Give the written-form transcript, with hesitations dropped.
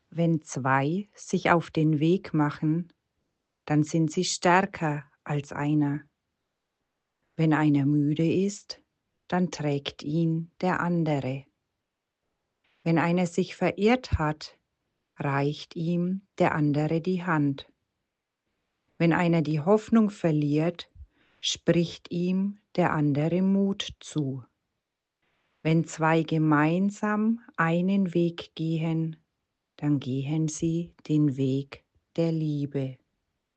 Wenn zwei sich auf den Weg machen, dann sind sie stärker als einer. Wenn einer müde ist, dann trägt ihn der andere. Wenn einer sich verirrt hat, reicht ihm der andere die Hand. Wenn einer die Hoffnung verliert, spricht ihm der andere Mut zu. Wenn zwei gemeinsam einen Weg gehen, dann gehen sie den Weg der Liebe.